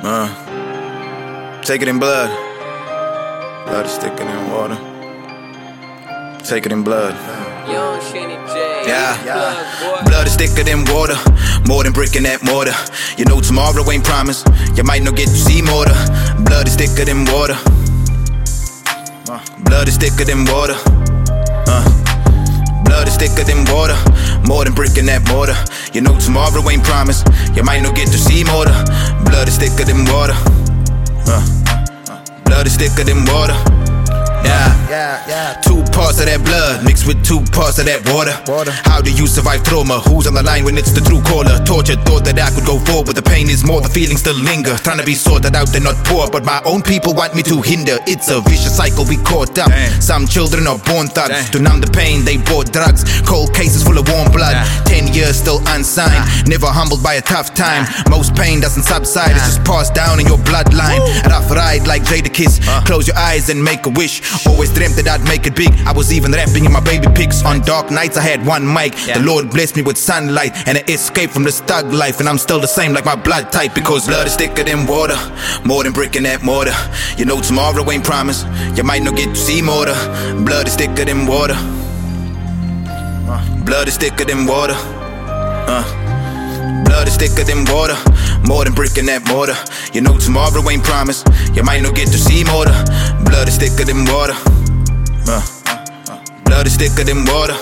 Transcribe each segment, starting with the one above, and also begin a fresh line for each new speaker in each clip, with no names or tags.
Take it in blood. Blood is thicker than water. Take it in blood.
Young Shanny J.
Yeah. Blood is thicker than water, more than brick in that mortar. You know tomorrow ain't promised, you might not get to see mortar. Blood is thicker than water. Blood is thicker than water. Blood is thicker than water, more than brick in that mortar. You know tomorrow ain't promised, you might not get to see mortar. Blood is thicker than water. Blood is thicker than water. Yeah. 2 parts of that blood mixed with 2 parts of that water. How do you survive trauma? Who's on the line when it's the true caller? Torture, thought that I could go forward, but the pain is more, the feelings still linger. Trying to be sorted out, they're not poor, but my own people want me to hinder. It's a vicious cycle, we caught up. Some children are born thugs. To numb the pain, they bought drugs. Cold cases full of warm blood. 10 years still unsigned. Never humbled by a tough time. Most pain doesn't subside, it's just passed down in your bloodline. A rough ride like Jadakiss. Close your eyes and make a wish. Always dreamt that I'd make it big. I was even rapping in my baby pics. On dark nights I had one mic. The Lord blessed me with sunlight and an escape from this thug life. And I'm still the same like my blood type, because blood is thicker than water, more than brick in that mortar. You know tomorrow ain't promised, you might not get to see mortar. Blood is thicker than water. Blood is thicker than water. Blood is thicker than water, more than brick in that mortar. You know tomorrow ain't promised, you might not get to see mortar. Blood is thicker than water. Blood is thicker than water.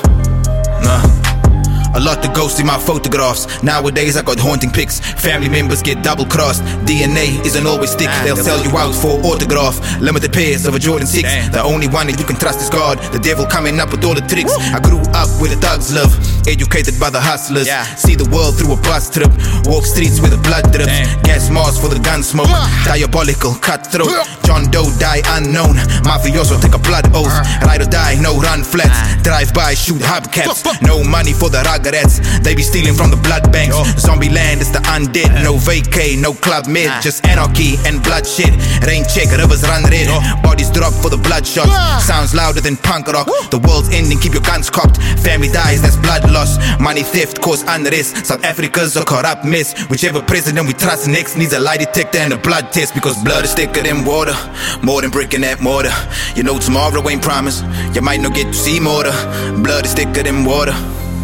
A lot to ghost in my photographs. Nowadays I got haunting pics. Family members get double crossed. DNA isn't always thick. They'll sell you out for autograph. Limited pairs of a Jordan 6. The only one that you can trust is God. The devil coming up with all the tricks. I grew up where the thugs live, educated by the hustlers. See the world through a bus trip. Walk streets where the blood drips. Gas masks for the gun smoke. Diabolical, cutthroat. John Doe die unknown. Mafioso take a blood oath. Ride or die, no run flats. Drive by, shoot hubcaps. No money for the ruggarettes. They be stealing from the blood banks. Zombie land is the undead. No vacay, no club mid. Just anarchy and bloodshed. Rain check, rivers run red. Bodies drop for the bloodshot. Sounds louder than punk rock. The world's ending, keep your guns cocked. Family dies, that's blood loss. Money theft cause unrest. South Africa's a corrupt mess. Whichever president we trust next needs a lie detector and a blood test, because blood is thicker than water, more than brick in that mortar. You know tomorrow ain't promised, you might not get to see mortar. Blood is thicker than water.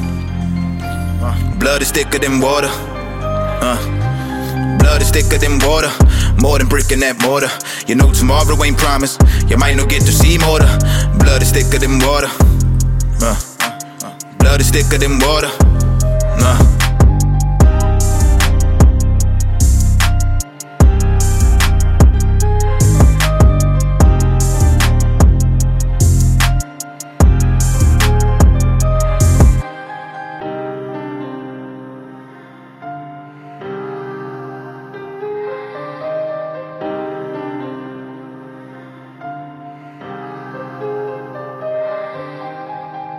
Blood is thicker than water. Blood is thicker than water, more than brick in that mortar. You know tomorrow ain't promised, you might not get to see mortar. Blood is thicker than water. Blood is thicker than water.